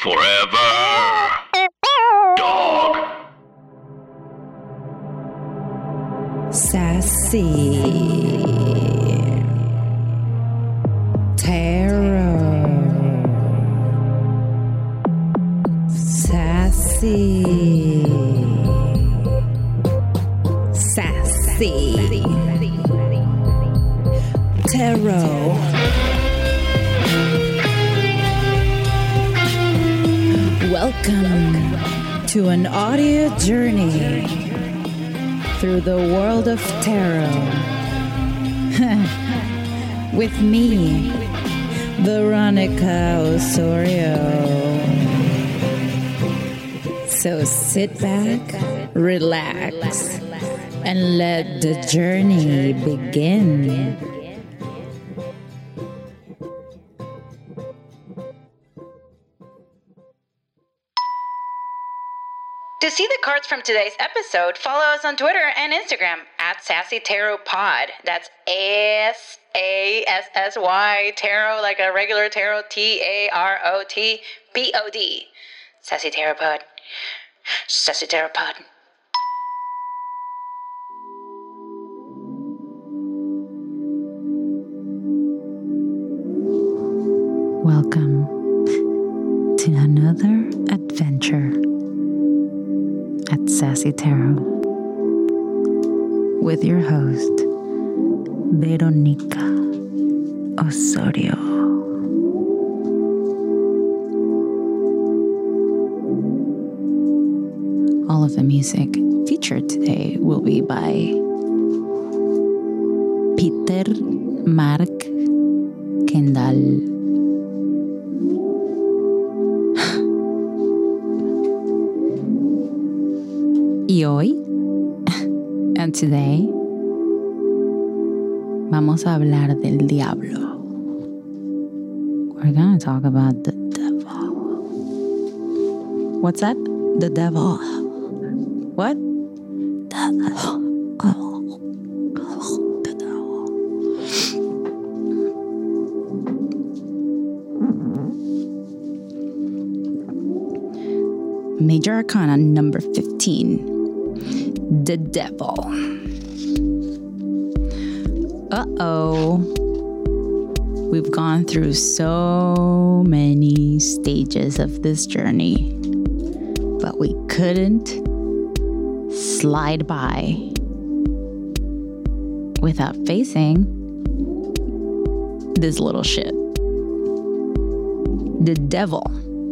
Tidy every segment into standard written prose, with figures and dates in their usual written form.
Forever. Dog. Sassy. Tarot. Sassy. Sassy. Tarot. Welcome to an audio journey through the world of tarot with me, Veronica Osorio. So sit back, relax, and let the journey begin. To see the cards from today's episode, follow us on Twitter and Instagram at Sassy Tarot Pod. That's SASSY Tarot, like a regular tarot, TAROTPOD. Sassy Tarot Pod. Sassy Tarot Pod. Welcome to another adventure at Sassy Tarot with your host, Veronica Osorio. All of the music featured today will be by Peter Mark Kendall. Y hoy, and today, vamos a hablar del diablo. We're gonna talk about the devil. What's that? The devil. What? The devil. Major Arcana number 15. The devil. Uh-oh. We've gone through so many stages of this journey, but we couldn't slide by without facing this little shit. The devil.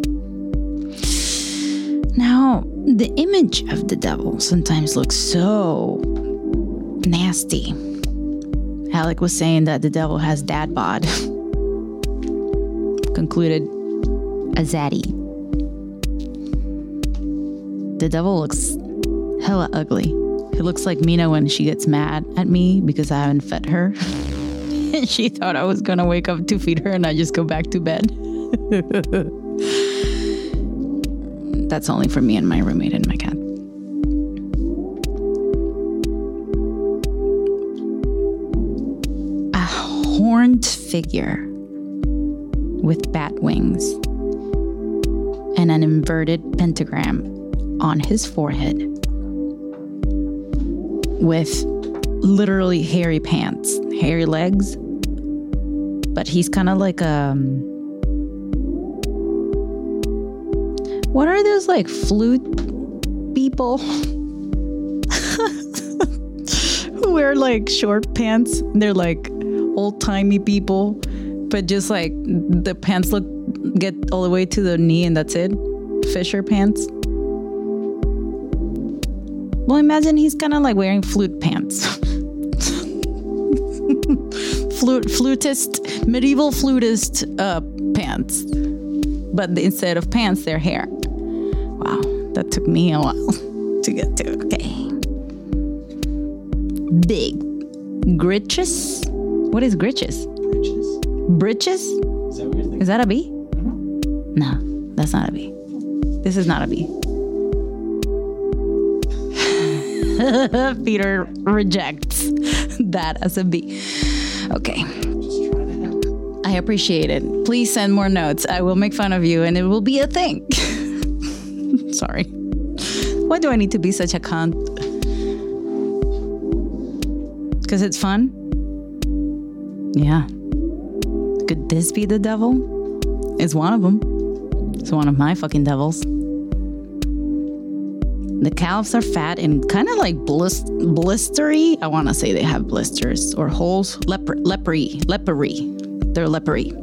Now, the image of the devil sometimes looks so nasty. Alec was saying that the devil has dad bod. Concluded a zaddy. The devil looks hella ugly. He looks like Mina when she gets mad at me because I haven't fed her. And she thought I was gonna wake up to feed her and I just go back to bed. That's only for me and my roommate and my cat. A horned figure with bat wings and an inverted pentagram on his forehead with literally hairy pants, hairy legs, but he's kind of like what are those like flute people who wear like short pants? They're like old-timey people, but just like the pants get all the way to the knee and that's it. Fisher pants. Well, imagine he's kind of like wearing flute pants. Medieval flutist pants. But instead of pants, they're hair. Wow, that took me a while to get to. Okay. Big. Gritches? What is gritches? Britches? Is that what you're thinking? Is that a bee? Mm-hmm. No, that's not a bee. This is not a bee. Peter rejects that as a bee. Okay. I I appreciate it. Please send more notes. I will make fun of you and it will be a thing. Sorry. Why do I need to be such a cunt? Because it's fun? Yeah. Could this be the devil? It's one of them. It's one of my fucking devils. The calves are fat and kind of like blistery. I want to say they have blisters or holes. Lepery. They're lepery.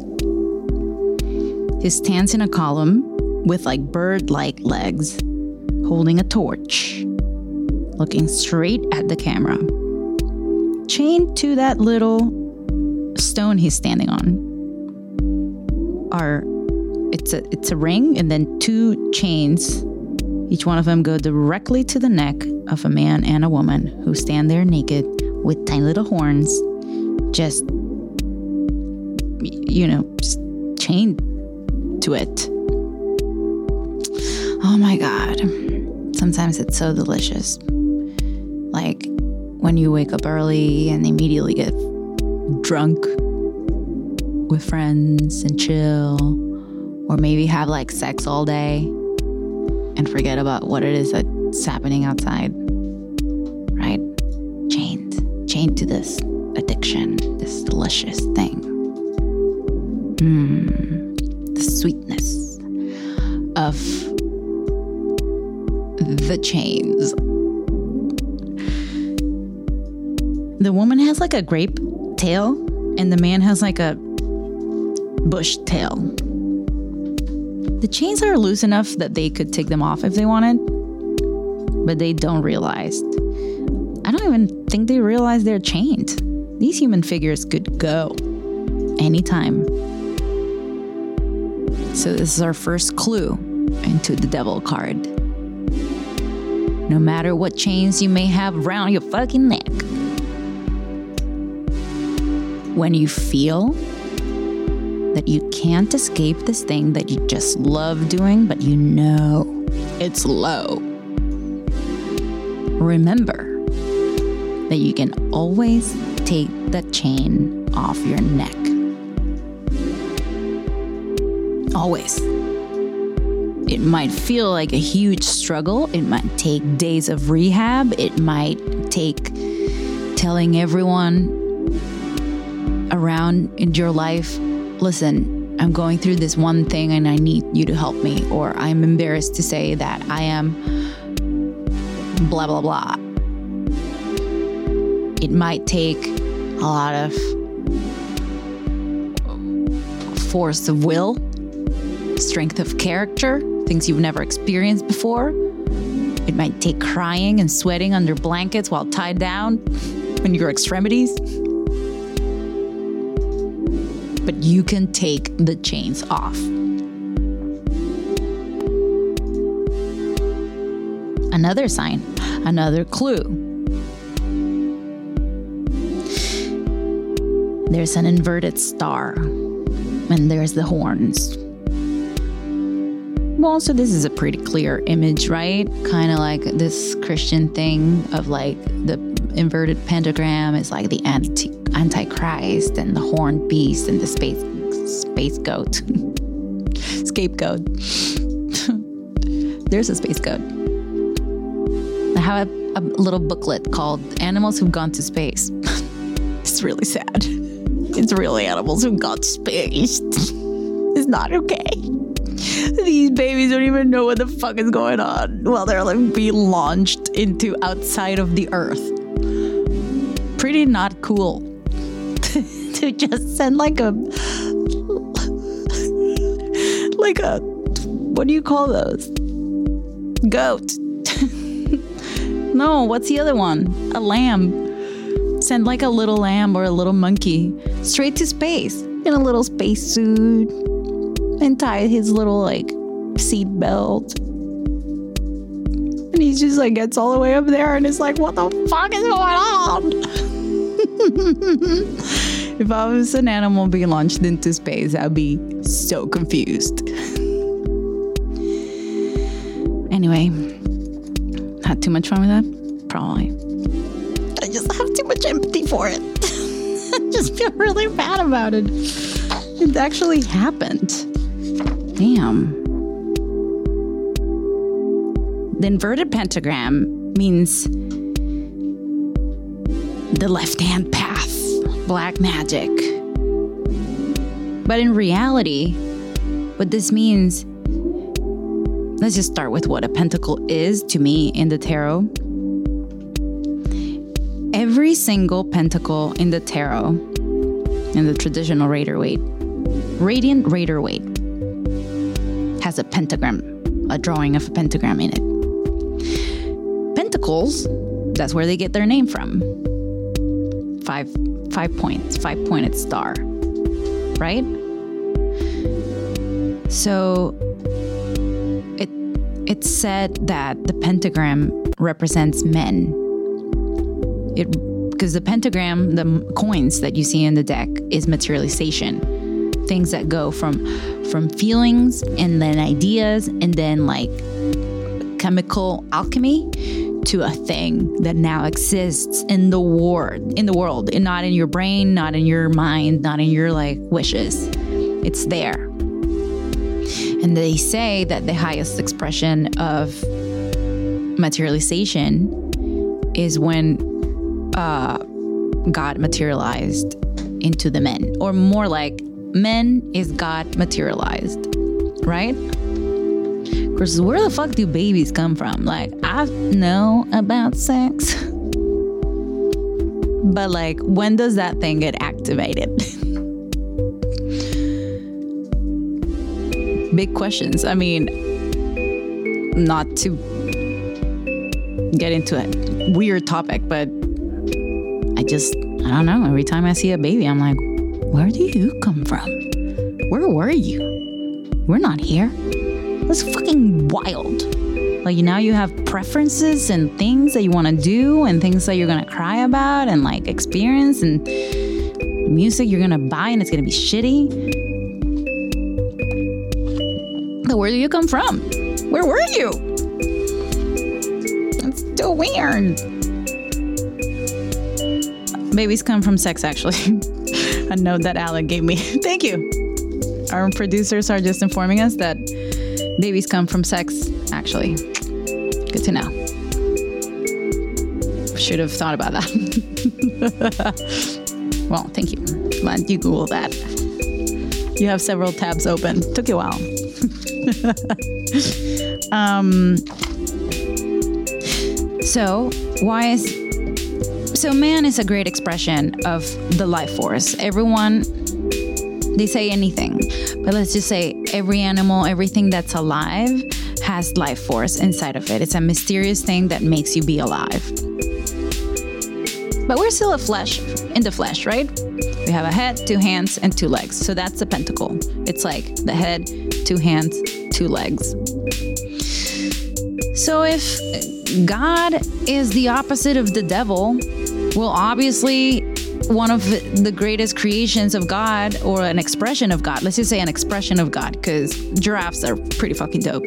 He stands in a column with like bird-like legs, holding a torch, looking straight at the camera. Chained to that little stone he's standing on it's a ring and then 2 chains. Each one of them go directly to the neck of a man and a woman who stand there naked with tiny little horns, just chained to it. Oh my God. Sometimes it's so delicious. Like when you wake up early and immediately get drunk with friends and chill, or maybe have like sex all day and forget about what it is that's happening outside, right? Chained to this addiction, this delicious thing. The sweetness of the chains. The woman has like a grape tail and the man has like a bush tail. The chains are loose enough that they could take them off if they wanted, but they don't realize. I don't even think they realize they're chained. These human figures could go anytime. So this is our first clue into the devil card. No matter what chains you may have around your fucking neck, when you feel that you can't escape this thing that you just love doing, but you know it's low, remember that you can always take that chain off your neck. Always. It might feel like a huge struggle. It might take days of rehab. It might take telling everyone around in your life, listen, I'm going through this one thing and I need you to help me, or I'm embarrassed to say that I am blah, blah, blah. It might take a lot of force of will, strength of character, things you've never experienced before. It might take crying and sweating under blankets while tied down in your extremities. But you can take the chains off. Another sign, another clue. There's an inverted star, and there's the horns. Well, so this is a pretty clear image, right? Kind of like this Christian thing of like the inverted pentagram is like the Antichrist and the horned beast and the space goat. Scapegoat. There's a space goat. I have a little booklet called Animals Who've Gone to Space. It's really sad. It's really animals who've gone to space. It's not okay. These babies don't even know what the fuck is going on while they're like being launched into outside of the earth. Pretty not cool to just send like a what do you call those? Goat. No, what's the other one? A lamb. Send like a little lamb or a little monkey straight to space in a little space suit and tie his little like seat belt. And he just like gets all the way up there and it's like, what the fuck is going on? If I was an animal being launched into space, I'd be so confused. Anyway, had too much fun with that? Probably. I just have too much empathy for it. I just feel really bad about it. It actually happened. Damn. The inverted pentagram means the left-hand path, black magic. But in reality, what this means, let's just start with what a pentacle is to me in the tarot. Every single pentacle in the tarot, in the traditional Radiant Rider-Waite, has a pentagram, a drawing of a pentagram in it. Pentacles, that's where they get their name from. Five points, 5-pointed star, right? So it's said that the pentagram represents men. Because the pentagram, the coins that you see in the deck, is materialization. Things that go from feelings and then ideas and then like chemical alchemy to a thing that now exists in the world, and not in your brain, not in your mind, not in your like wishes. It's there. And they say that the highest expression of materialization is when God materialized into the men, or more like men is God materialized, right? Because where the fuck do babies come from? Like, I know about sex, but like, when does that thing get activated? Big questions. I mean, not to get into a weird topic, but I don't know. Every time I see a baby, I'm like, where do you come from? Where were you? We're not here. That's fucking wild. Like, now you have preferences and things that you want to do and things that you're going to cry about and like experience and music you're going to buy and it's going to be shitty. But where do you come from? Where were you? It's still weird. Babies come from sex, actually. A note that Alec gave me. Thank you. Our producers are just informing us that babies come from sex, actually. Good to know. Should have thought about that. Well, thank you. Glad you Googled that. You have several tabs open. Took you a while. So man is a great expression of the life force. Everyone, they say anything, but let's just say every animal, everything that's alive has life force inside of it. It's a mysterious thing that makes you be alive. But we're still in the flesh, right? We have a head, 2 hands, and 2 legs. So that's the pentacle. It's like the head, 2 hands, 2 legs. So if God is the opposite of the devil, well, obviously, one of the greatest creations of God, or an expression of God, let's just say an expression of God, because giraffes are pretty fucking dope.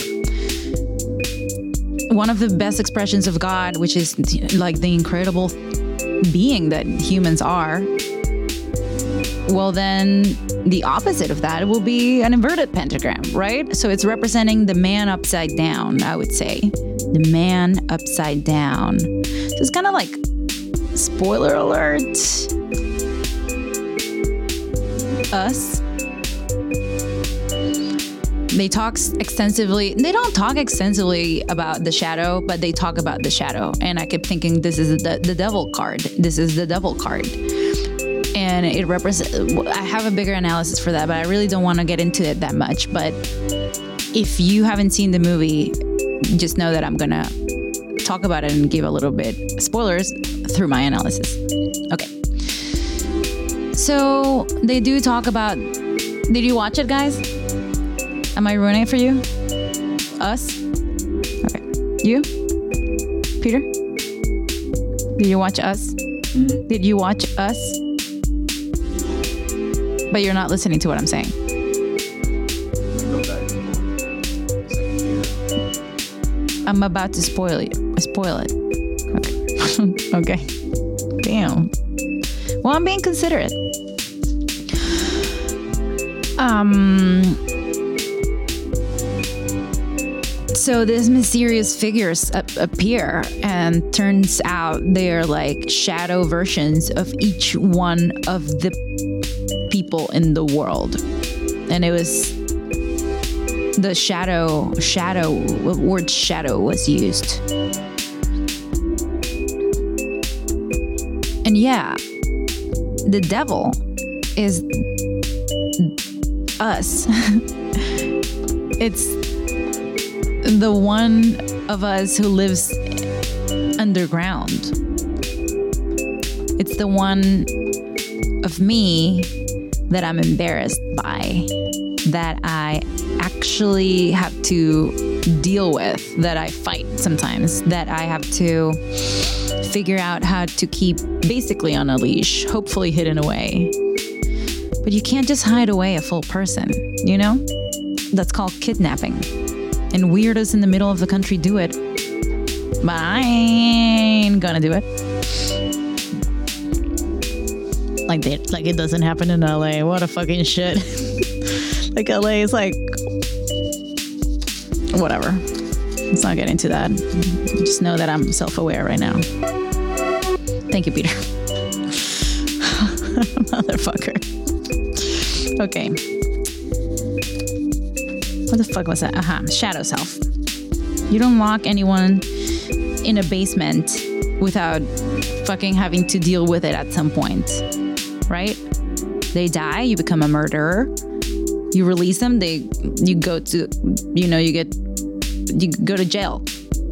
One of the best expressions of God, which is like the incredible being that humans are, well, then the opposite of that will be an inverted pentagram, right? So it's representing the man upside down, I would say. The man upside down. So it's kind of like, spoiler alert, Us. They talk extensively. They don't talk extensively about the shadow, but they talk about the shadow. And I kept thinking, this is the devil card. This is the devil card. And it represents, I have a bigger analysis for that, but I really don't want to get into it that much. But if you haven't seen the movie, just know that I'm going to talk about it and give a little bit spoilers through my analysis. Okay. So they do talk about, did you watch it, guys? Am I ruining it for you? Us? Okay. You? Peter? Did you watch Us? Did you watch Us? But you're not listening to what I'm saying. I'm about to spoil it. Okay. Okay. Damn. Well, I'm being considerate. So these mysterious figures appear, and turns out they're like shadow versions of each one of the people in the world. And it was the word shadow was used. And yeah, the devil is us. It's the one of us who lives underground. It's the one of me that I'm embarrassed by, that I actually have to deal with, that I fight sometimes, that I have to figure out how to keep basically on a leash, hopefully hidden away. But you can't just hide away a full person, you know? That's called kidnapping. And weirdos in the middle of the country do it. But I ain't gonna do it. Like it doesn't happen in LA. What a fucking shit. Like LA is like, whatever. Let's not get into that. Just know that I'm self-aware right now. Thank you, Peter. Motherfucker. Okay. What the fuck was that? Shadow self. You don't lock anyone in a basement without fucking having to deal with it at some point, right? They die, you become a murderer. You release them, you go to jail.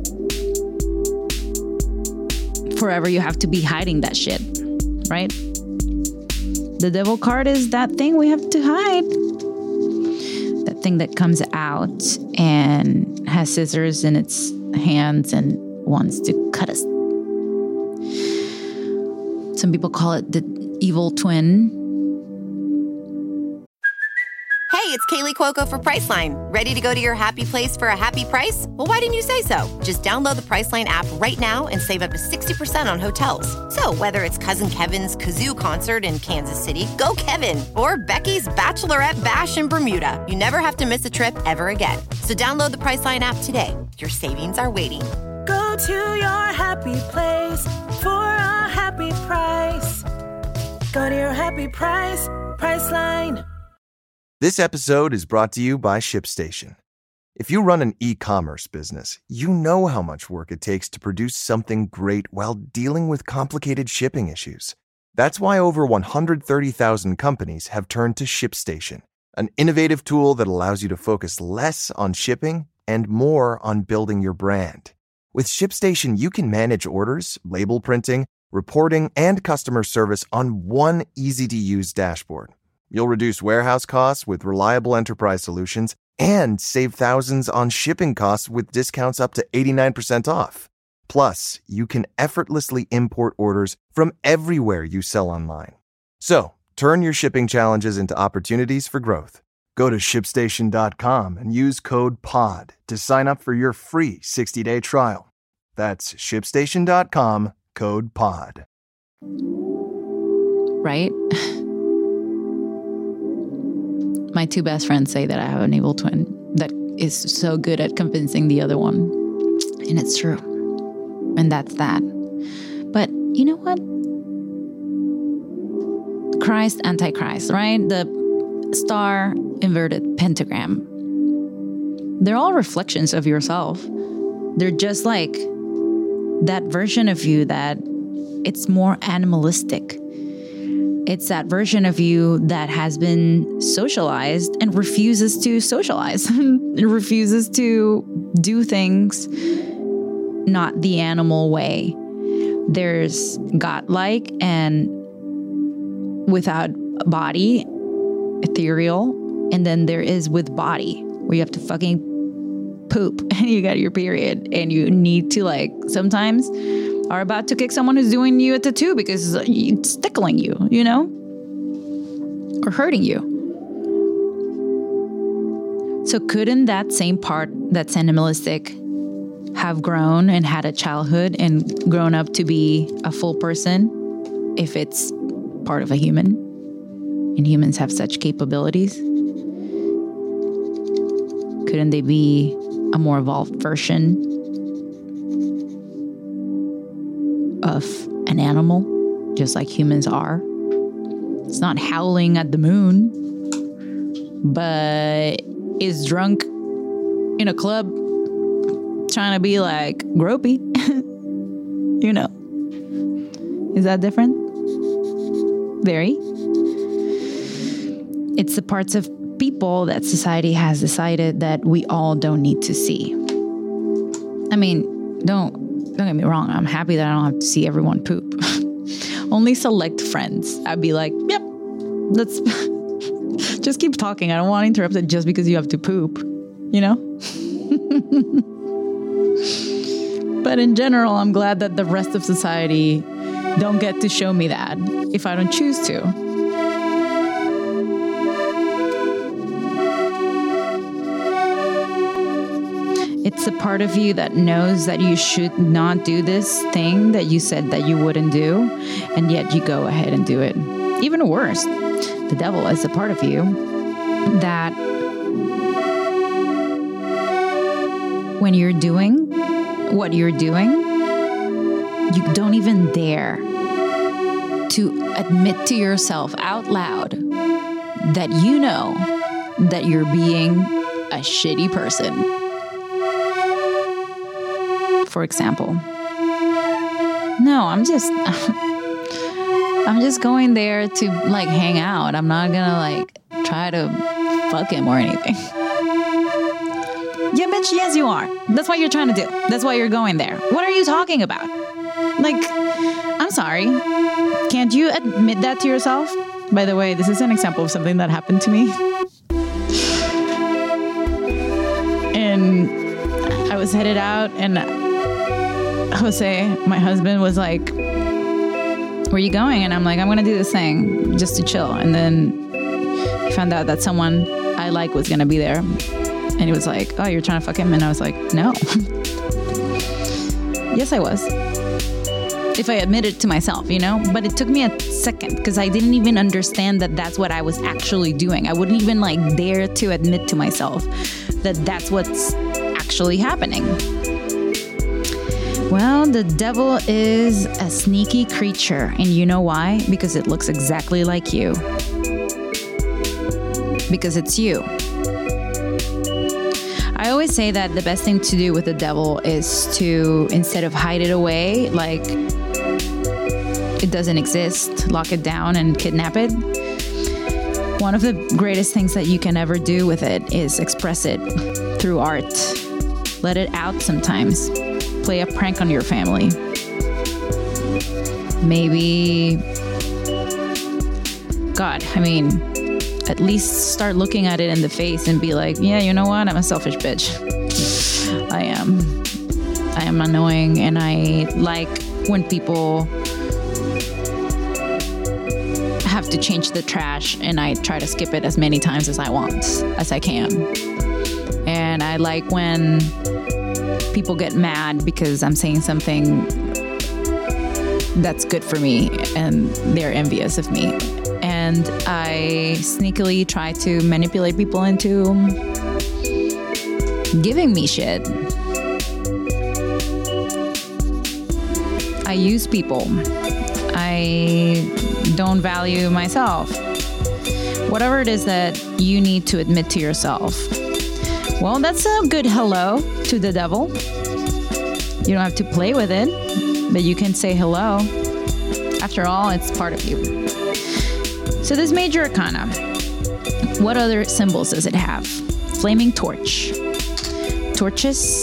Forever you have to be hiding that shit, right? The devil card is that thing we have to hide. That thing that comes out and has scissors in its hands and wants to cut us. Some people call it the evil twin. Hey, it's Kaylee Cuoco for Priceline. Ready to go to your happy place for a happy price? Well, why didn't you say so? Just download the Priceline app right now and save up to 60% on hotels. So whether it's Cousin Kevin's Kazoo Concert in Kansas City, go Kevin, or Becky's Bachelorette Bash in Bermuda, you never have to miss a trip ever again. So download the Priceline app today. Your savings are waiting. Go to your happy place for a happy price. Go to your happy price, Priceline. This episode is brought to you by ShipStation. If you run an e-commerce business, you know how much work it takes to produce something great while dealing with complicated shipping issues. That's why over 130,000 companies have turned to ShipStation, an innovative tool that allows you to focus less on shipping and more on building your brand. With ShipStation, you can manage orders, label printing, reporting, and customer service on one easy-to-use dashboard. You'll reduce warehouse costs with reliable enterprise solutions and save thousands on shipping costs with discounts up to 89% off. Plus, you can effortlessly import orders from everywhere you sell online. So, turn your shipping challenges into opportunities for growth. Go to ShipStation.com and use code POD to sign up for your free 60-day trial. That's ShipStation.com, code POD. Right? My two best friends say that I have an evil twin that is so good at convincing the other one. And it's true. And that's that. But you know what? Christ, Antichrist, right? The star, inverted pentagram. They're all reflections of yourself. They're just like that version of you that it's more animalistic. It's that version of you that has been socialized and refuses to socialize, and refuses to do things not the animal way. There's godlike and without body, ethereal, and then there is with body, where you have to fucking poop and you got your period and you need to sometimes are about to kick someone who's doing you a tattoo because it's tickling you, you know, or hurting you. So couldn't that same part that's animalistic have grown and had a childhood and grown up to be a full person if it's part of a human? And humans have such capabilities. Couldn't they be a more evolved version of an animal, just like humans are? It's not howling at the moon, but is drunk in a club trying to be like gropey. You know. Is that different? Very. It's the parts of people that society has decided that we all don't need to see. I mean, don't get me wrong. I'm happy that I don't have to see everyone poop. Only select friends. I'd be like, yep, let's just keep talking. I don't want to interrupt it just because you have to poop, you know? But in general, I'm glad that the rest of society don't get to show me that if I don't choose to. It's a part of you that knows that you should not do this thing that you said that you wouldn't do, and yet you go ahead and do it. Even worse, the devil is a part of you that when you're doing what you're doing, you don't even dare to admit to yourself out loud that you know that you're being a shitty person. For example, no, I'm just going there to like hang out. I'm not gonna like try to fuck him or anything. Yeah, bitch, yes you are. That's what you're trying to do. That's why you're going there. What are you talking about? Like, I'm sorry. Can't you admit that to yourself? By the way, this is an example of something that happened to me. And I was headed out and Jose, my husband, was like, where are you going? And I'm like, I'm going to do this thing just to chill. And then he found out that someone I like was going to be there. And he was like, oh, you're trying to fuck him? And I was like, no. Yes, I was. If I admitted to myself, you know? But it took me a second because I didn't even understand that that's what I was actually doing. I wouldn't even like dare to admit to myself that that's what's actually happening. Well, the devil is a sneaky creature. And you know why? Because it looks exactly like you. Because it's you. I always say that the best thing to do with the devil is to, instead of hide it away, like it doesn't exist, lock it down and kidnap it. One of the greatest things that you can ever do with it is express it through art. Let it out sometimes. Play a prank on your family. Maybe, God, I mean, at least start looking at it in the face and be like, yeah, you know what? I'm a selfish bitch. I am annoying, and I like when people have to change the trash, and I try to skip it as many times as I can. And I like when people get mad because I'm saying something that's good for me and they're envious of me. And I sneakily try to manipulate people into giving me shit. I use people. I don't value myself. Whatever it is that you need to admit to yourself. Well, that's a good hello to the devil. You don't have to play with it, but you can say hello. After all, it's part of you. So this major arcana, what other symbols does it have? Flaming torch. Torches.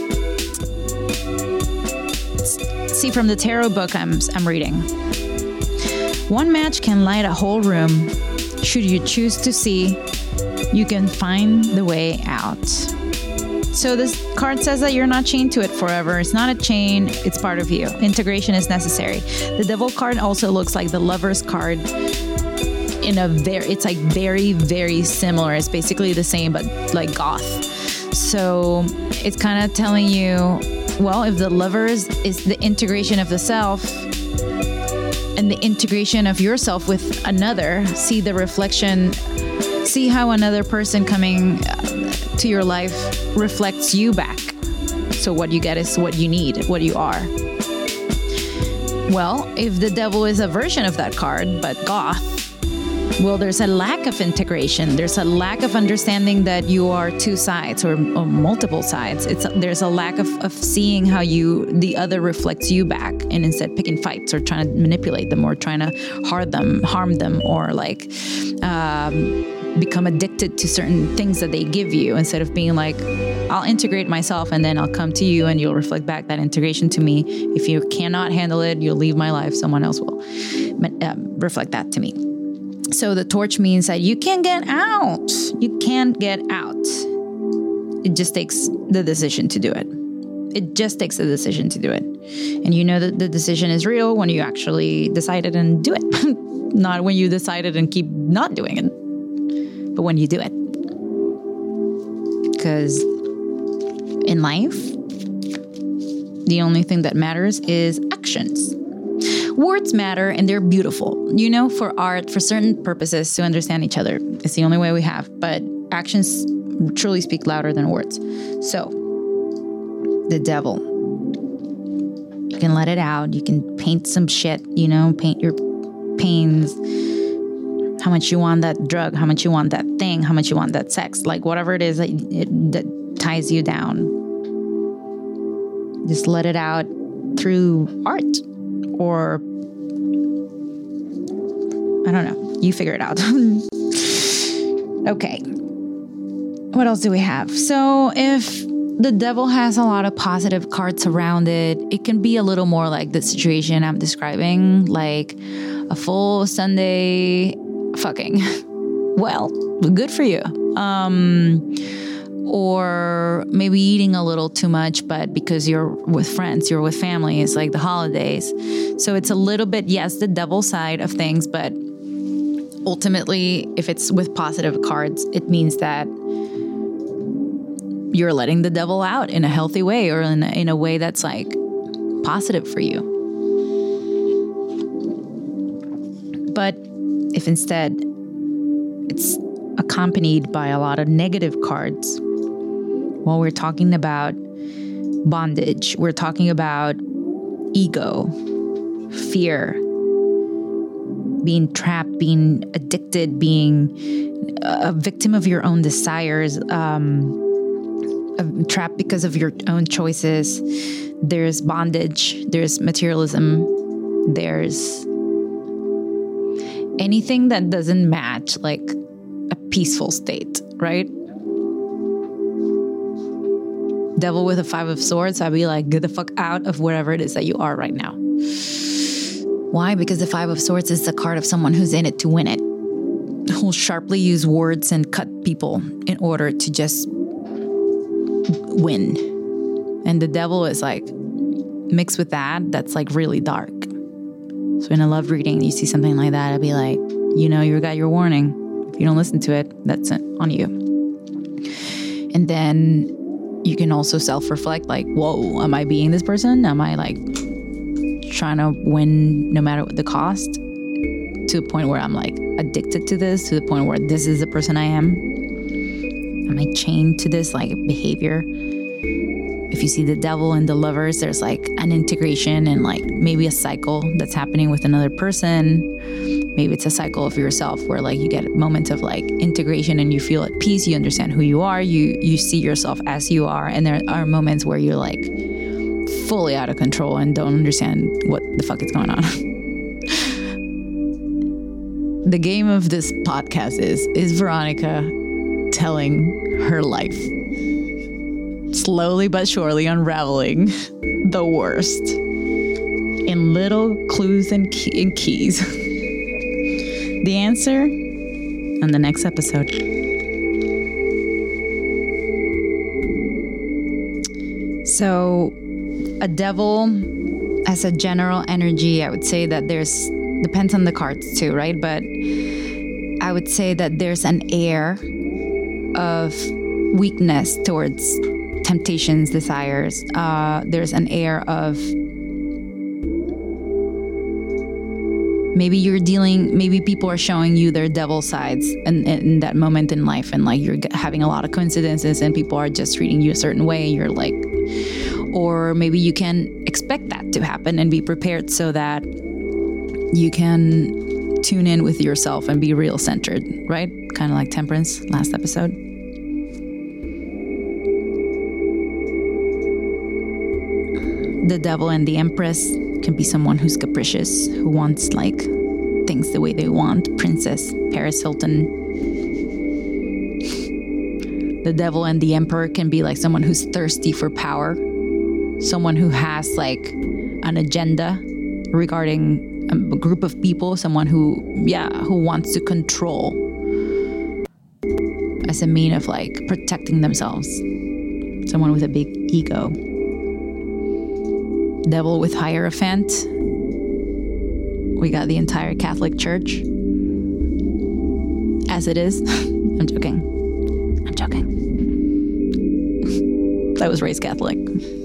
See, from the tarot book I'm reading. One match can light a whole room. Should you choose to see, you can find the way out. So this card says that you're not chained to it forever. It's not a chain. It's part of you. Integration is necessary. The Devil card also looks like the Lover's card. It's like very, very similar. It's basically the same, but like goth. So it's kind of telling you, well, if the Lovers is the integration of the self and the integration of yourself with another, see the reflection, see how another person coming to your life reflects you back. So what you get is what you need, what you are. Well, if the devil is a version of that card, but goth, well, there's a lack of integration. There's a lack of understanding that you are two sides or multiple sides. There's a lack of seeing how the other reflects you back, and instead picking fights or trying to manipulate them or trying to harm them or like become addicted to certain things that they give you, instead of being like, I'll integrate myself and then I'll come to you and you'll reflect back that integration to me. If you cannot handle it, you'll leave my life. Someone else will reflect that to me. So the torch means that you can't get out. You can't get out. It just takes the decision to do it. It just takes the decision to do it. And you know that the decision is real when you actually decided and do it. Not when you decided and keep not doing it, but when you do it. Because in life, the only thing that matters is actions. Words matter and they're beautiful, you know, for art, for certain purposes, to understand each other. It's the only way we have. But actions truly speak louder than words. So, the devil. You can let it out. You can paint some shit, you know, paint your pains. How much you want that drug, how much you want that thing, how much you want that sex, like whatever it is that ties you down. Just let it out through art. Or, I don't know. You figure it out. Okay. What else do we have? So if the devil has a lot of positive cards around it, it can be a little more like the situation I'm describing, like a full Sunday fucking. Well, good for you. Or maybe eating a little too much, but because you're with friends, you're with family, it's like the holidays. So it's a little bit, yes, the devil side of things, but ultimately, if it's with positive cards, it means that you're letting the devil out in a healthy way, or in a way that's like positive for you. But if instead it's accompanied by a lot of negative cards, well, we're talking about bondage. We're talking about ego, fear, being trapped, being addicted, being a victim of your own desires, trapped because of your own choices. There's bondage. There's materialism. There's anything that doesn't match like a peaceful state, right? Devil with a 5 of swords, I'd be like, get the fuck out of wherever it is that you are right now. Why? Because the 5 of swords is the card of someone who's in it to win it, who'll sharply use words and cut people in order to just win. And the devil is like, mixed with that, that's like really dark. So in a love reading, you see something like that, I'd be like, you know, you got your warning. If you don't listen to it, that's on you. And then you can also self-reflect, like, whoa, am I being this person? Am I like trying to win no matter what the cost, to the point where I'm like addicted to this, to the point where this is the person I am? Am I chained to this like behavior? If you see the devil and the lovers, there's like an integration and like maybe a cycle that's happening with another person. Maybe it's a cycle of yourself where like you get moments of like integration and you feel at peace. You understand who you are. You see yourself as you are. And there are moments where you're like fully out of control and don't understand what the fuck is going on. The game of this podcast is Veronica telling her life, slowly but surely unraveling the worst in little clues and keys. The answer on the next episode. So, a devil as a general energy, I would say that depends on the cards too, right? But I would say that there's an air of weakness towards temptations, desires. There's an air of maybe people are showing you their devil sides in that moment in life, and like you're having a lot of coincidences and people are just treating you a certain way. You're like, or maybe you can expect that to happen and be prepared so that you can tune in with yourself and be real centered, right? Kind of like Temperance last episode. The Devil and the Empress can be someone who's capricious, who wants like things the way they want. Princess Paris Hilton. The Devil and the Emperor can be like someone who's thirsty for power, someone who has like an agenda regarding a group of people, someone who wants to control as a mean of like protecting themselves, someone with a big ego. Devil with Hierophant. We got the entire Catholic Church as it is. I'm joking. I was raised Catholic.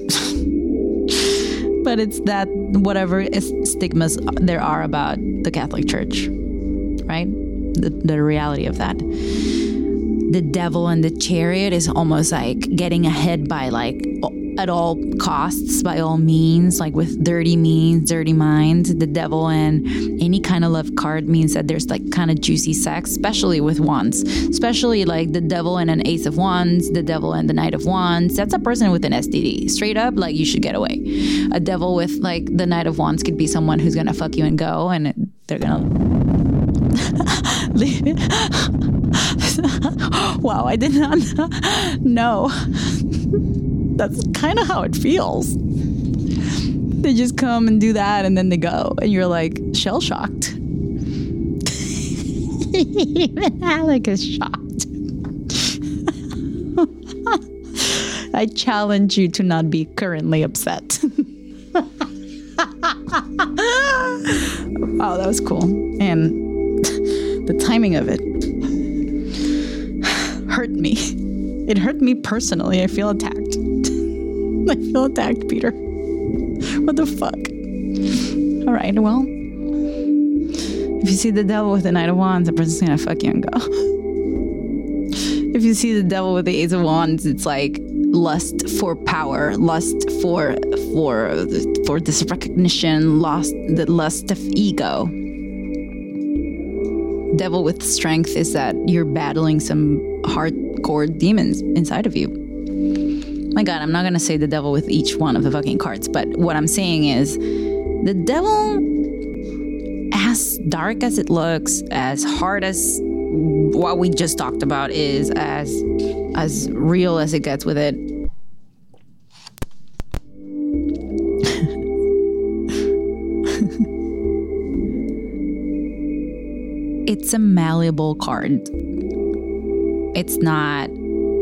But it's that whatever stigmas there are about the Catholic Church, right? The reality of that. The Devil and the Chariot is almost like getting ahead by like at all costs, by all means, like with dirty means, dirty minds. The Devil and any kind of love card means that there's like kind of juicy sex, especially with wands, especially like the Devil and an Ace of Wands, the Devil and the Knight of Wands. That's a person with an STD. Straight up, like you should get away. A Devil with like the Knight of Wands could be someone who's gonna fuck you and go, and they're gonna wow, I did not know. That's kind of how it feels. They just come and do that and then they go. And you're like shell-shocked. Even Alec is shocked. I challenge you to not be currently upset. Wow, that was cool. And the timing of it hurt me. It hurt me personally. I feel attacked. I feel attacked, Peter. What the fuck? All right, well, if you see the Devil with the Knight of Wands, the person's gonna fuck you and go. If you see the Devil with the Ace of Wands, it's like lust for power, lust for this recognition, the lust of ego. Devil with strength is that you're battling some hardcore demons inside of you. My God, I'm not going to say the Devil with each one of the fucking cards, but what I'm saying is the Devil, as dark as it looks, as hard as what we just talked about is, as real as it gets with it, it's a malleable card. It's not...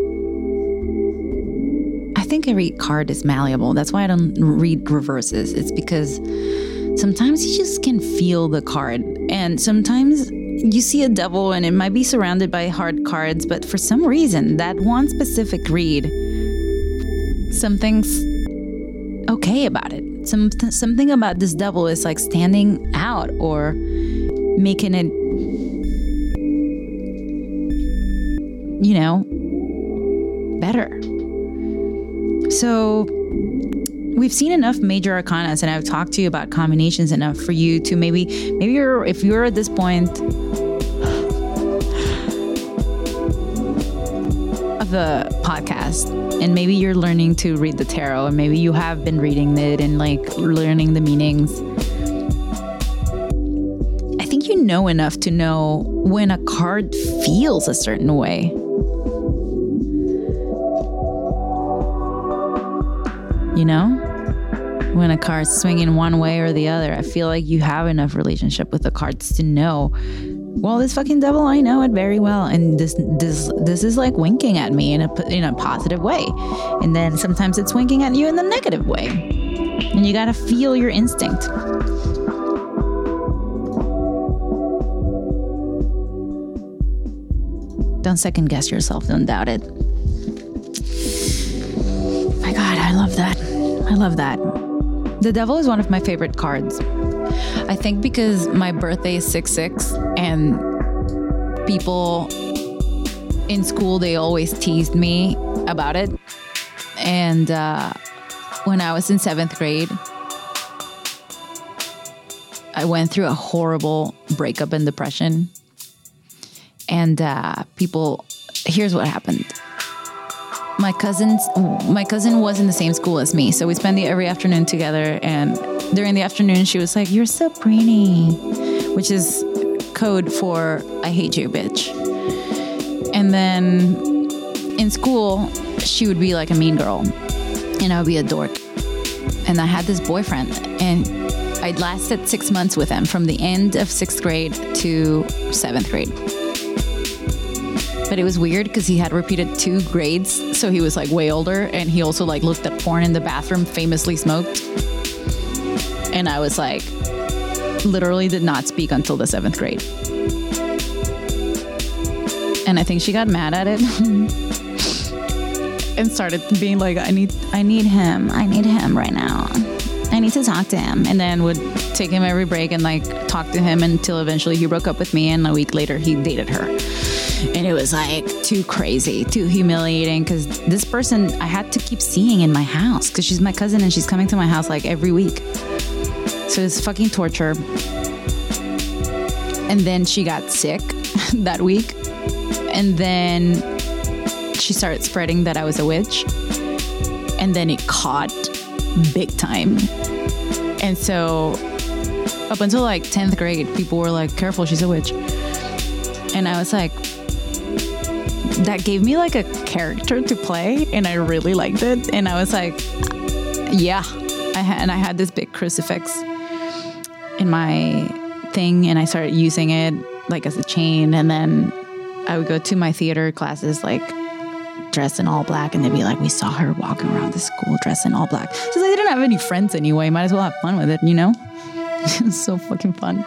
I think every card is malleable. That's why I don't read reverses. It's because sometimes you just can feel the card. And sometimes you see a Devil and it might be surrounded by hard cards, but for some reason, that one specific read, something's okay about it. Something about this Devil is like standing out or making it, you know, better. So we've seen enough major arcanas, and I've talked to you about combinations enough for you to maybe if you're at this point of the podcast, and maybe you're learning to read the tarot, and maybe you have been reading it and like learning the meanings. I think you know enough to know when a card feels a certain way. You know, when a card's swinging one way or the other, I feel like you have enough relationship with the cards to know, well, this fucking Devil, I know it very well, and this is like winking at me in a positive way, and then sometimes it's winking at you in the negative way, and you gotta feel your instinct. Don't second guess yourself. Don't doubt it. My God, I love that. I love that. The Devil is one of my favorite cards I think because my birthday is 6/6 and people in school, they always teased me about it. And when I was in 7th grade, I went through a horrible breakup and depression. And here's what happened. My cousin was in the same school as me. So we spent every afternoon together. And during the afternoon, she was like, "You're so pretty," which is code for "I hate you, bitch." And then in school, she would be like a mean girl and I would be a dork. And I had this boyfriend and I lasted 6 months with him from the end of 6th grade to 7th grade. But it was weird because he had repeated 2 grades. So he was like way older. And he also like looked at porn in the bathroom, famously smoked. And I was like, literally did not speak until the 7th grade. And I think she got mad at it and started being like, I need him. I need him right now. I need to talk to him. And then would take him every break and like talk to him until eventually he broke up with me. And a week later he dated her. And it was like too crazy, too humiliating because this person I had to keep seeing in my house because she's my cousin and she's coming to my house like every week. So it's fucking torture. And then she got sick that week. And then she started spreading that I was a witch. And then it caught big time. And so up until like 10th grade, people were like, "Careful, she's a witch." And I was like, that gave me like a character to play. And I really liked it. And I was like, yeah. I had this big crucifix in my thing. And I started using it like as a chain. And then I would go to my theater classes like dressed in all black, and they'd be like, "We saw her walking around the school dressed in all black." Since I didn't have any friends anyway, might as well have fun with it, you know? It was so fucking fun.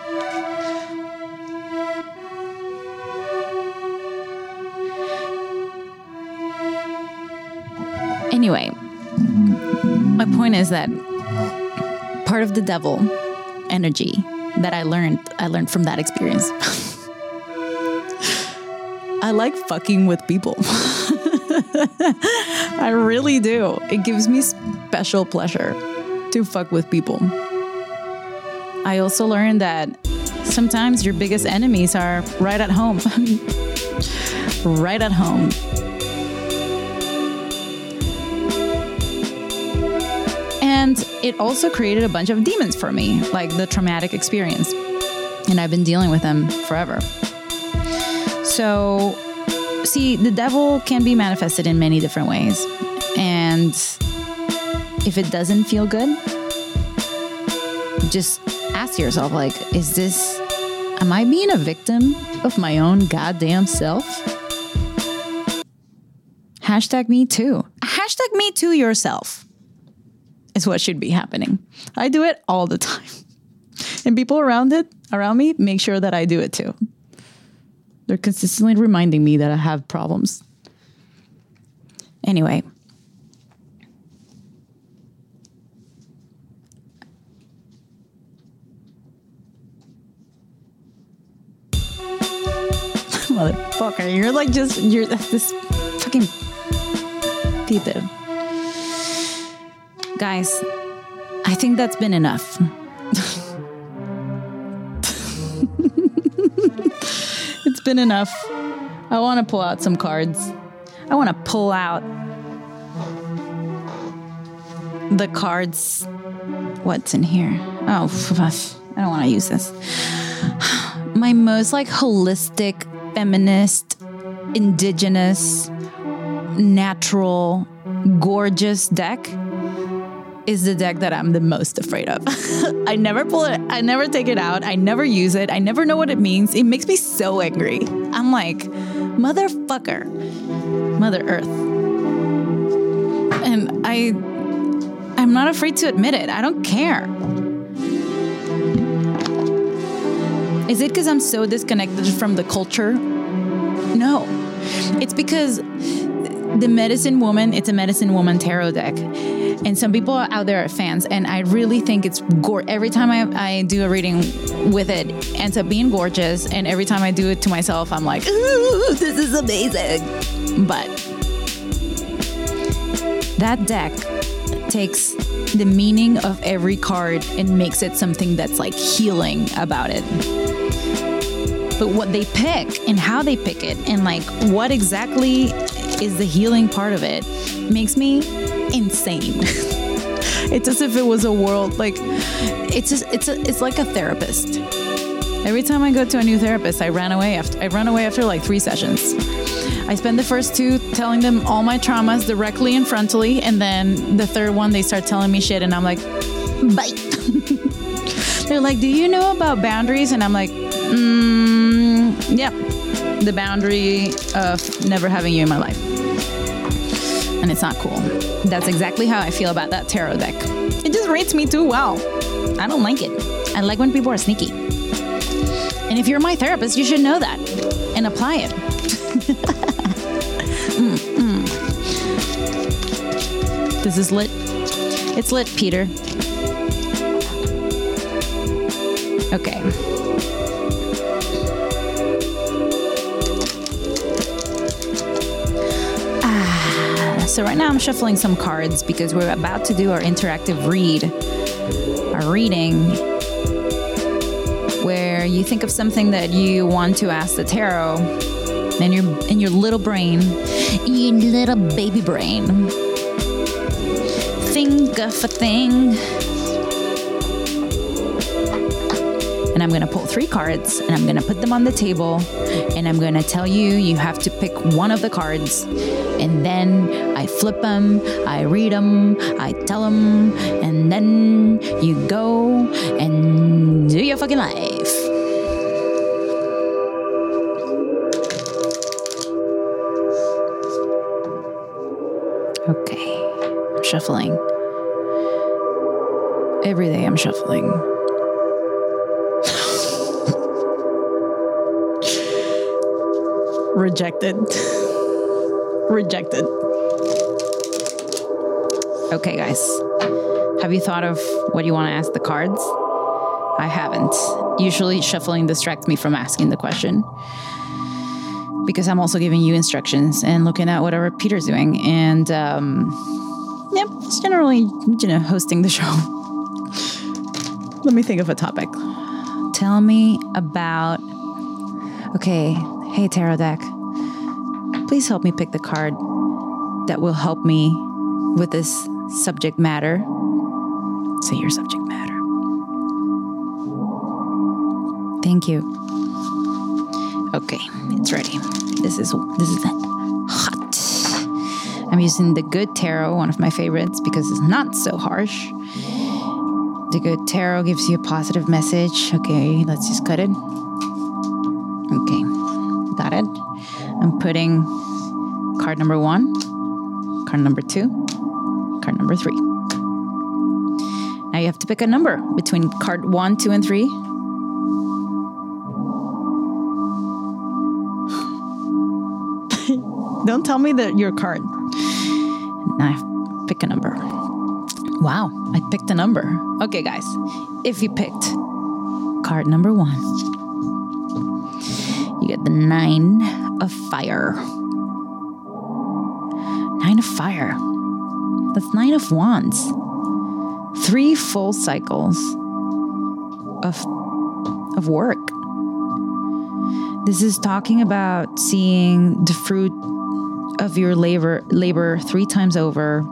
Anyway, my point is that part of the devil energy that I learned from that experience. I like fucking with people. I really do. It gives me special pleasure to fuck with people. I also learned that sometimes your biggest enemies are right at home. Right at home. And it also created a bunch of demons for me, like the traumatic experience. And I've been dealing with them forever. So, see, the devil can be manifested in many different ways. And if it doesn't feel good, just ask yourself, like, am I being a victim of my own goddamn self? Hashtag me too. Hashtag me too yourself is what should be happening. I do it all the time. And people around me make sure that I do it too. They're consistently reminding me that I have problems. Anyway. Motherfucker, you're this fucking people. Guys, I think that's been enough. It's been enough. I want to pull out some cards. I want to pull out the cards. What's in here? Oh, I don't want to use this. My most like holistic, feminist, indigenous, natural, gorgeous deck is the deck that I'm the most afraid of. I never pull it. I never take it out. I never use it. I never know what it means. It makes me so angry. I'm like, motherfucker, Mother Earth. And I'm not afraid to admit it. I don't care. Is it because I'm so disconnected from the culture? No. It's because it's a Medicine Woman tarot deck. And some people out there are fans, and I really think it's every time I do a reading with it ends up being gorgeous, and every time I do it to myself, I'm like, ooh, this is amazing. But that deck takes the meaning of every card and makes it something that's like healing about it. But what they pick and how they pick it and like what exactly is the healing part of it makes me insane. It's as if it was a world, like it's like a therapist. Every time I go to a new therapist, I run away after like 3 sessions. I spend the first 2 telling them all my traumas directly and frontally, and then the third one they start telling me shit, and I'm like, bye. They're like, do you know about boundaries? And I'm like, yep, the boundary of never having you in my life. And it's not cool. That's exactly how I feel about that tarot deck. It just reads me too well. I don't like it. I like when people are sneaky. And if you're my therapist, you should know that and apply it. This is lit. It's lit, Peter. Okay. So right now I'm shuffling some cards because we're about to do our interactive reading, where you think of something that you want to ask the tarot, and in your little brain, your little baby brain, think of a thing. And I'm going to pull 3 cards and I'm going to put them on the table, and I'm going to tell you have to pick one of the cards, and then I flip them, I read them, I tell them, and then you go and do your fucking life. Okay, I'm shuffling. Every day I'm shuffling. Rejected. Okay, guys. Have you thought of what you want to ask the cards? I haven't. Usually shuffling distracts me from asking the question, because I'm also giving you instructions and looking at whatever Peter's doing. And, it's generally, hosting the show. Let me think of a topic. Tell me about... Okay, hey, tarot deck. Please help me pick the card that will help me with this subject matter. Say your subject matter. Thank you. Okay, it's ready. This is hot. I'm using the Good Tarot, one of my favorites, because it's not so harsh. The Good Tarot gives you a positive message. Okay, let's just cut it. Okay, got it. I'm putting card number 1, card number 2, card number 3. Now you have to pick a number between card 1, 2, and 3. Don't tell me that your card. Now pick a number. Wow, I picked a number. Okay, guys, if you picked card number 1, you get the 9 of Fire. 9 of Fire. That's 9 of Wands. 3 full cycles of work. This is talking about seeing the fruit of your labor 3 times over.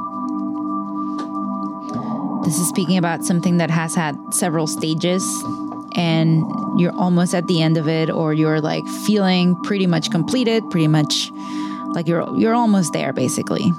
This is speaking about something that has had several stages, and you're almost at the end of it, or you're like feeling pretty much completed, pretty much like you're almost there, basically.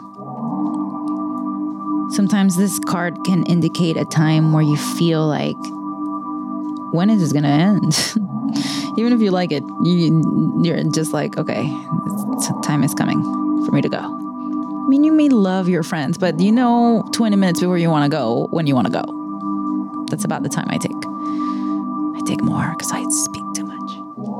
Sometimes this card can indicate a time where you feel like, when is this going to end? Even if you like it, you're just like, okay, time is coming for me to go. I mean, you may love your friends, but 20 minutes before you want to go, when you want to go. That's about the time I take. I take more because I speak too much.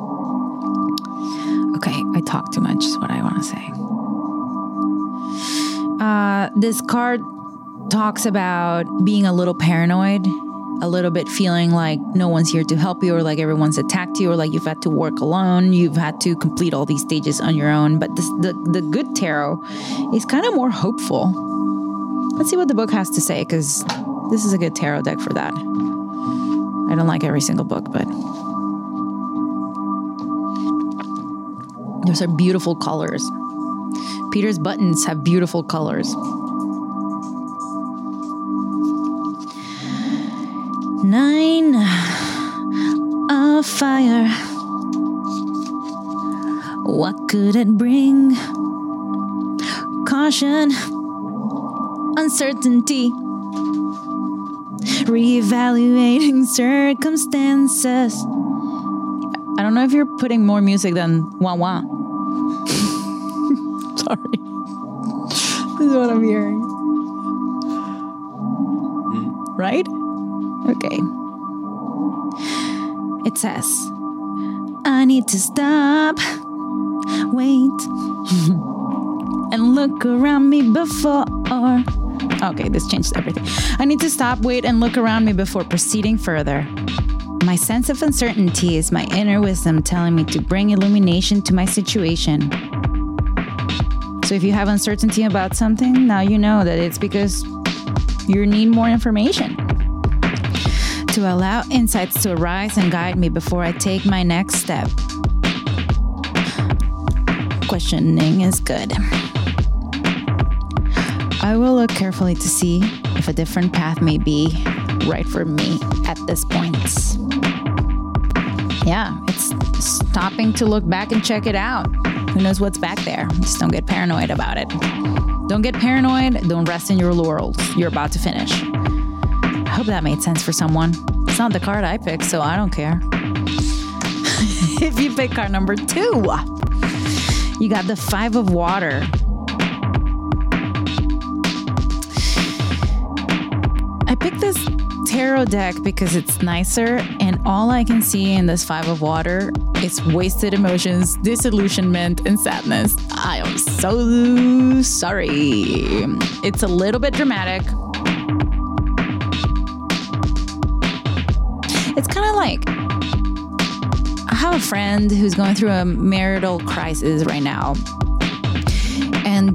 Okay, I talk too much is what I want to say. This card talks about being a little paranoid, a little bit feeling like no one's here to help you, or like everyone's attacked you, or like you've had to work alone. You've had to complete all these stages on your own. But the good tarot is kind of more hopeful. Let's see what the book has to say, because this is a good tarot deck for that. I don't like every single book, but those are beautiful colors. Peter's buttons have beautiful colors. 9 of fire. What could it bring? Caution, uncertainty, reevaluating circumstances. I don't know if you're putting more music than wah wah. Sorry. This is what I'm hearing. Right? Okay. It says, I need to stop, wait, and look around me before. Okay, this changed everything. I need to stop, wait, and look around me before proceeding further. My sense of uncertainty is my inner wisdom telling me to bring illumination to my situation. So if you have uncertainty about something, now you know that it's because you need more information. To allow insights to arise and guide me before I take my next step. Questioning is good. I will look carefully to see if a different path may be right for me at this point. Yeah, it's stopping to look back and check it out. Who knows what's back there? Just don't get paranoid about it. Don't get paranoid. Don't rest in your laurels. You're about to finish. I hope that made sense for someone. It's not the card I picked, so I don't care. If you pick card number 2, you got the 5 of water. I picked this tarot deck because it's nicer, and all I can see in this 5 of water is wasted emotions, disillusionment, and sadness. I am so sorry. It's a little bit dramatic. It's kind of like, I have a friend who's going through a marital crisis right now, and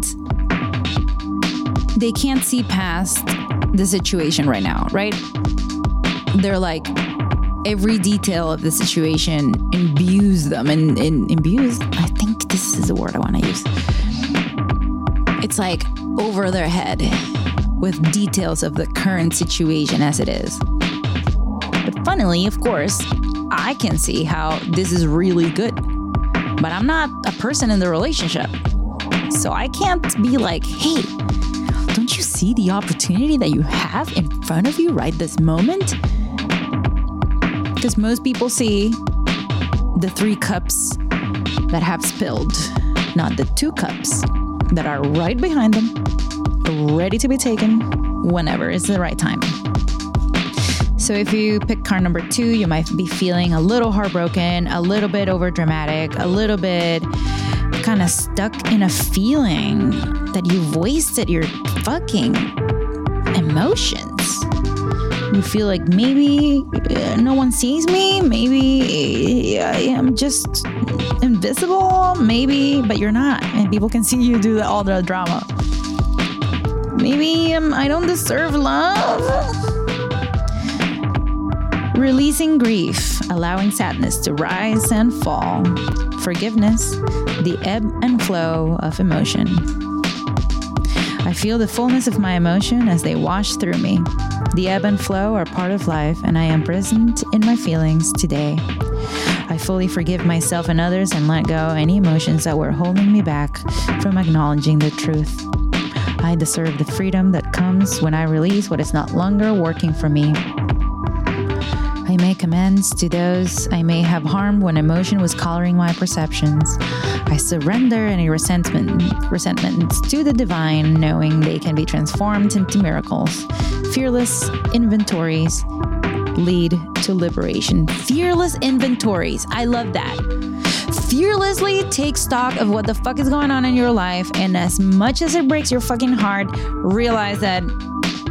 they can't see past the situation right now, right? They're like, every detail of the situation imbues them, and imbues, I think this is the word I want to use. It's like over their head with details of the current situation as it is. But funnily, of course, I can see how this is really good. But I'm not a person in the relationship. So I can't be like, hey, don't you see the opportunity that you have in front of you right this moment? Because most people see the 3 cups that have spilled, not the 2 cups that are right behind them, ready to be taken whenever is the right time. So if you pick card number 2, you might be feeling a little heartbroken, a little bit overdramatic, a little bit kind of stuck in a feeling that you've wasted your fucking emotions. You feel like maybe no one sees me, maybe I am just invisible, maybe, but you're not, and people can see you do all the drama. Maybe I don't deserve love. Releasing grief, allowing sadness to rise and fall. Forgiveness, the ebb and flow of emotion. I feel the fullness of my emotion as they wash through me. The ebb and flow are part of life, and I am present in my feelings today. I fully forgive myself and others and let go any emotions that were holding me back from acknowledging the truth. I deserve the freedom that comes when I release what is not longer working for me. I make amends to those I may have harmed when emotion was coloring my perceptions. I surrender any resentments to the divine, knowing they can be transformed into miracles. Fearless inventories lead to liberation. Fearless inventories. I love that. Fearlessly take stock of what the fuck is going on in your life, and as much as it breaks your fucking heart, realize that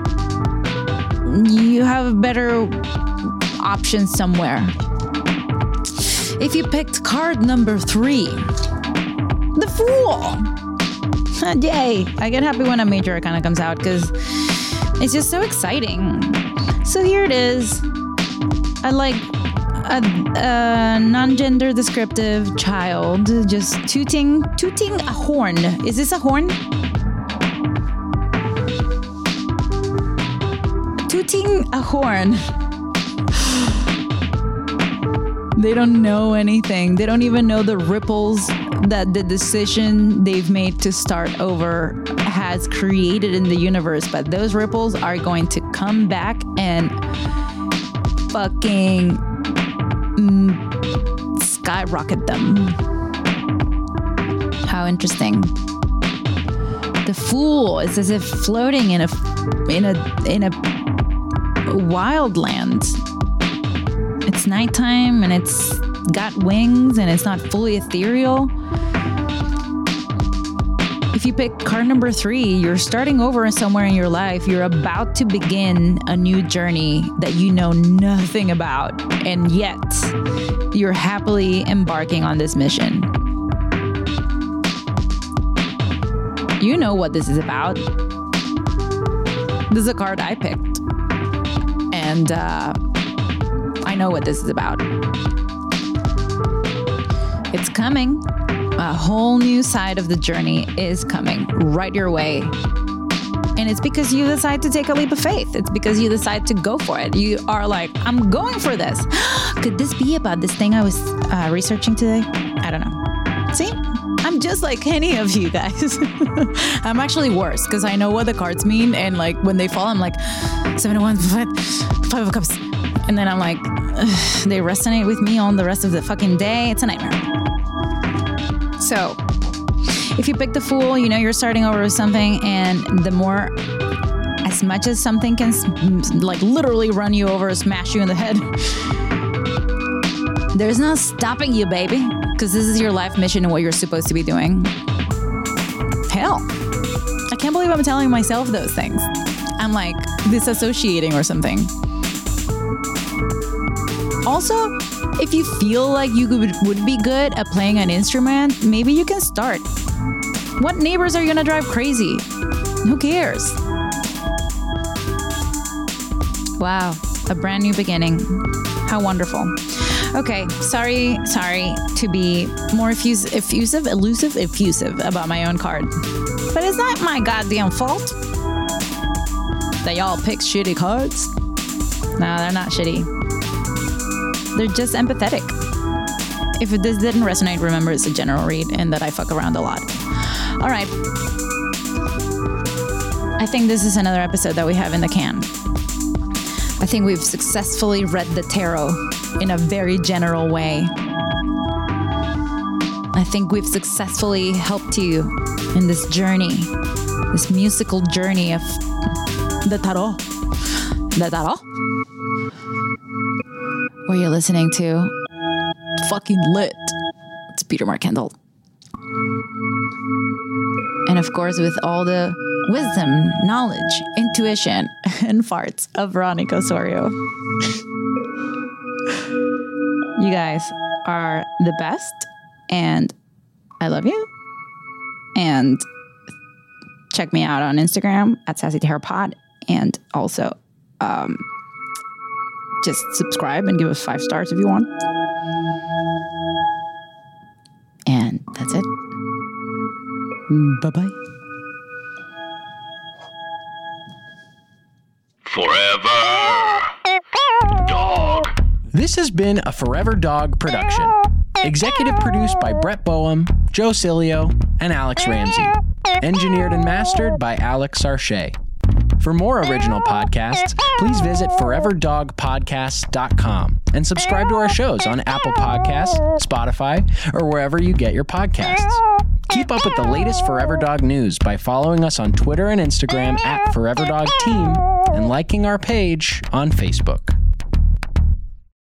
you have better options somewhere. If you picked card number 3, the Fool. Yay. I get happy when a major arcana comes out because it's just so exciting. So here it is. I like a non-gender descriptive child just tooting a horn. Is this a horn? Tooting a horn. They don't know anything. They don't even know the ripples that the decision they've made to start over has created in the universe. But those ripples are going to come back and fucking skyrocket them. How interesting. The Fool is as if floating in a wild land. It's nighttime and it's got wings and it's not fully ethereal. If you pick card number 3, you're starting over somewhere in your life. You're about to begin a new journey that you know nothing about, and yet you're happily embarking on this mission. You know what this is about. This is a card I picked, and I know what this is about. It's coming. A whole new side of the journey is coming right your way. And it's because you decide to take a leap of faith. It's because you decide to go for it. You are like, I'm going for this. Could this be about this thing I was researching today? I don't know. See? I'm just like any of you guys. I'm actually worse because I know what the cards mean. And like when they fall, I'm like, 7 of Wands, 5 of Cups. And then I'm like, they resonate with me on the rest of the fucking day. It's a nightmare. So, if you pick the Fool, you know you're starting over with something, and the more, as much as something can like literally run you over, smash you in the head, there's no stopping you, baby, because this is your life mission and what you're supposed to be doing. Hell, I can't believe I'm telling myself those things. I'm like disassociating or something. Also, if you feel like you would be good at playing an instrument, maybe you can start. What neighbors are you gonna drive crazy? Who cares? Wow, a brand new beginning. How wonderful. Okay, sorry to be more effusive about my own card. But it's not my goddamn fault that y'all pick shitty cards. No, they're not shitty. They're just empathetic. If this didn't resonate, remember it's a general read and that I fuck around a lot. All right. I think this is another episode that we have in the can. I think we've successfully read the tarot in a very general way. I think we've successfully helped you in this journey, this musical journey of the tarot. The tarot? Where you're listening to fucking lit. It's Peter Mark Kendall. And of course, with all the wisdom, knowledge, intuition, and farts of Veronica Osorio. You guys are the best, and I love you. And check me out on Instagram at SassyTarotPod, and also just subscribe and give us 5 stars if you want. And that's it. Bye-bye. Forever Dog. This has been a Forever Dog production. Executive produced by Brett Boehm, Joe Cilio, and Alex Ramsey. Engineered and mastered by Alex Sarche. For more original podcasts, please visit foreverdogpodcasts.com and subscribe to our shows on Apple Podcasts, Spotify, or wherever you get your podcasts. Keep up with the latest Forever Dog news by following us on Twitter and Instagram at Forever Dog Team and liking our page on Facebook.